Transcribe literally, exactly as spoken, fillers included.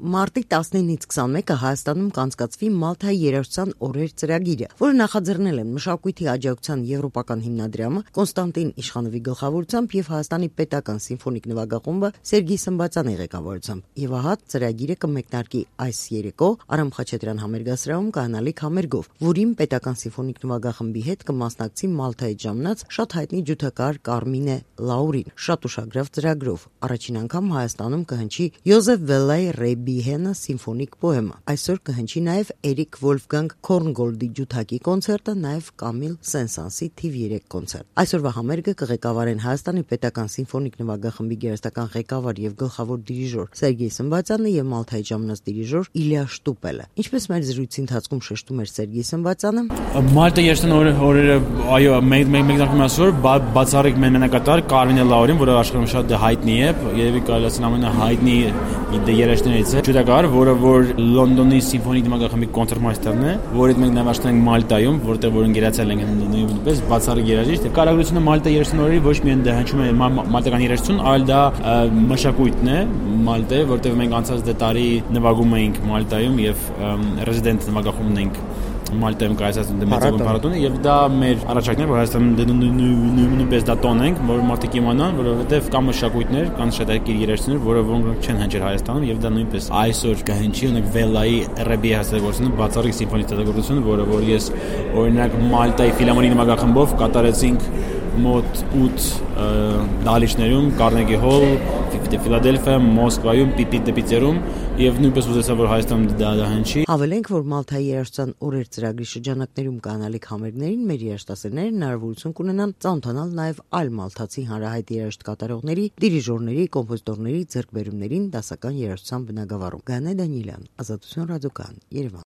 Մարտի տասնինից քսանմեկը Հայաստանում կանցկացվի Մալթայի երաժշտության օրեր ծրագիրը, որը նախաձեռնել են Մշակույթի աջակցության եվրոպական հիմնադրամը Կոնստանտին Իշխանովի գլխավորությամբ եւ Հայաստանի պետական սիմֆոնիկ նվագախումբը Սերգեյ Սմբատյանի ղեկավարությամբ։ Եվ ահա ծրագիրը կմեկնարկի այս երեկո Արամ Խաչատրյան համերգասրահում կանալիք համերգով, որին պետական սիմֆոնիկ նվագախմբի հետ կմասնակցի Մալթայի ժամանած շատ հայտնի ջութակահար Կարմինե Լաուրին, շատ ուշագրավ ծրագրով։ Առաջին անգամ Հայաստանում կհնչի Յոզեֆ Վելայի Ռեբիհենը սիմֆոնիկ պոեմը։ Այսօր կհնչի նաև Էրիկ Վոլֆգանգ Քորնգոլդի ջութակի կոնցերտը, նաև Կամիլ Սեն-Սանսի թիվ երեք կոնցերտ։ Այսօրվա համերգը կղեկավարեն Հայաստանի պետական սիմֆոնիկ նվագախմբի գերստական ղեկավար եւ գլխավոր դիրիժոր Սերգեյ Սմբատյանը եւ Մալթայի ժամանած դիրիժոր Իլիա Շտուպելը։ Ինչպես մեր զրույցի ընթացքում շեշտում էր Սերգեյ Սմբատյանը, Մալտա երաժշտության օրերը, այո, մեկնարկում այսօր բացառիկ մենակատար Կարմինե Լաուրին, որը աշխարհում շատ հայտնի է, երևի կարելի ասել ամենահայտնի երաժշտներից է, ջութակահար, որը որ Լոնդոնի սիմֆոնիկ նվագախմբի կոնցերտմայստերն է, որից մենք նվագել ենք Մալտայում, որտեղ որ ընկերացել ենք նույնպես բացառիկ երաժիշտ։ Կարողությունը Մալտա երաժշտության օրերի ոչ միայն դա հնչում է մալտական երաժշտություն, այլ դա մշակույթն է Մալտա, որտեղ մենք անցած տարի նվագում էինք Մալտայում եւ ռեզիդենտ նվագախումբն ենք Մալտայում կայացած մեծագույն փառատոնը եւ դա մեր առաջարկն է, որ Հայաստանում նույնպես դա տոնենք, որ մարդիկ իմանան, որովհետեւ կան մշակույթներ, կան շատ այլ երաժիշտներ, որը ոք չեն հնչել Հայաստանում եւ դա նույնպես այսօր կհնչի ունենք Վելայի Ռեբի հասարակությունը բացառիկ սիմֆոնիկ ստեղծագործություն, որը որ ես օրինակ Մալտայի ֆիլհարմոնիկ նվագախմբով կատարեցինք մոտ ութ դահլիճներում, Կարնեգի հոլ, Ֆիլադելֆիա, Մոսկվայում, Պիտերում եւ նույնպես ուզեցա որ Հայաստանում դա հնչի։ Հավելենք, որ Մալթայի երաժշտության օրեր ծրագրի շրջանակներում կանալիք համերգներին մեր երաժշտասերները հնարավորություն կունենան ծանոթանալ նաեւ այլ մալթացի հանրահայտ երաժշտ կատարողների, դիրիժորների, կոմպոզիտորների ձեռքբերումներին դասական երաժշտության բնագավառում։ Գանե Դանիելյան, Ազատություն ռադիոկայան, Երևան։